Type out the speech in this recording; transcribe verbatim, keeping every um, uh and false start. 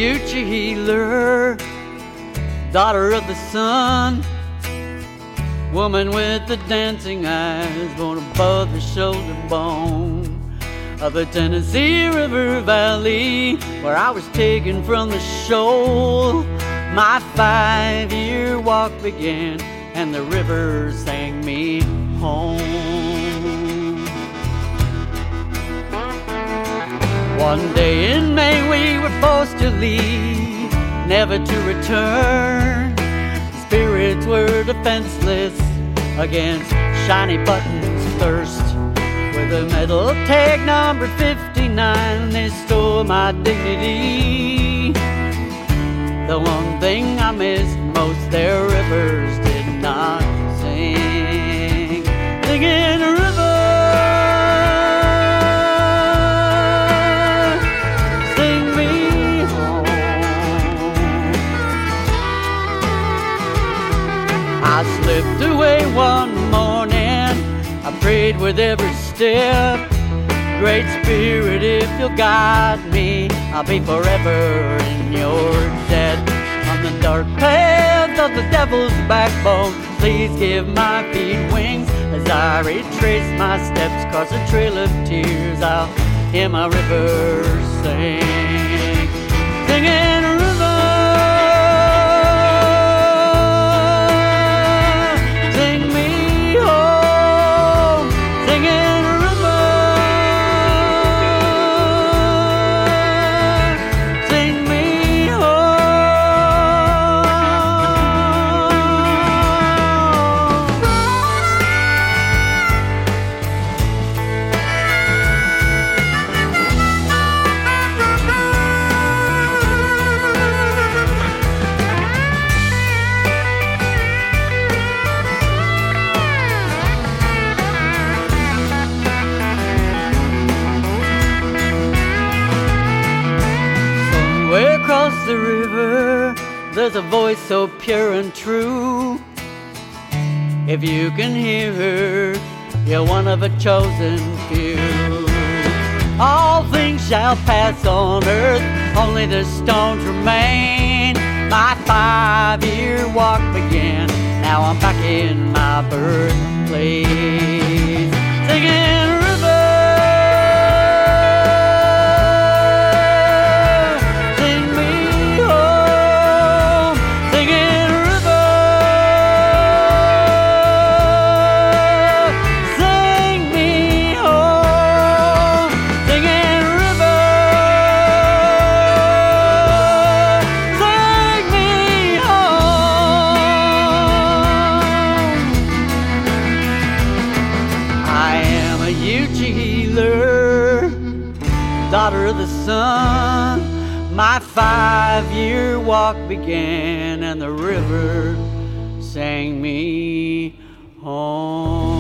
Ute healer, daughter of the sun, woman with the dancing eyes, born above the shoulder bone of the Tennessee River Valley, where I was taken from the shoal. My five-year walk began, and the river sang me home. One day in May we were forced to leave, never to return. Spirits were defenseless against shiny buttons' thirst. With a metal tag number fifty-nine, they stole my dignity. The one thing I missed most, their rivers did not sing. Singing a river, sing me home. I slipped away one morning, I prayed with every step. Great Spirit, if you'll guide me, I'll be forever in your debt. On the dark path of the devil's backbone, please give my feet wings as I retrace my steps across a trail of tears. I'll hear my river sing, singing a river, sing me home, singing a river, sing me home. Somewhere across the river, there's a voice so pure and true. If you can hear her, you're one of a chosen few. All things shall pass on earth, only the stones remain. My five-year walk began, now I'm back in my birthplace. Singing a river, sing me home, singing a river, sing me home, singing a river, sing me home. I am a Ute healer, daughter of the sun. My five-year walk began, and the river sang me home.